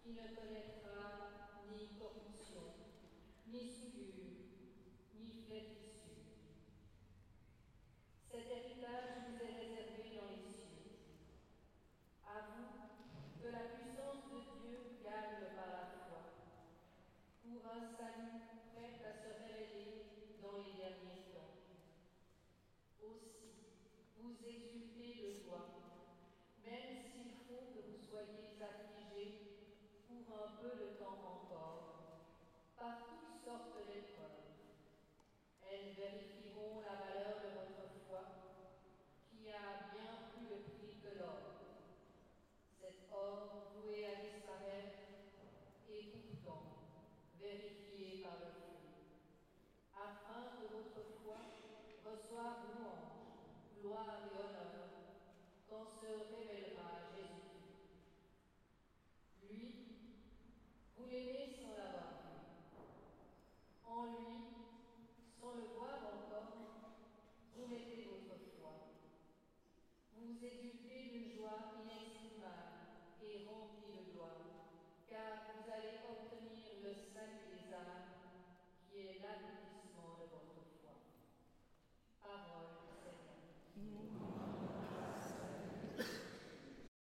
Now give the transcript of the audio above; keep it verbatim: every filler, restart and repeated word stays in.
qui ne connaîtra ni corruption, ni souillure, ni flétrissure. Cet héritage vous est réservé dans les cieux. À vous, que la puissance de Dieu gagne par la foi, pour un salut prêt à se révéler dans les derniers temps. Aussi, vous exultez de joie, même s'il faut que vous soyez affligés pour un peu de temps encore, par toutes sortes d'épreuves. Elles vérifieront la valeur de votre foi, qui a bien plus de prix que l'or. Cet or voué à disparaître et pourtant vérifié par le feu, afin que votre foi reçoive louange, gloire et honneur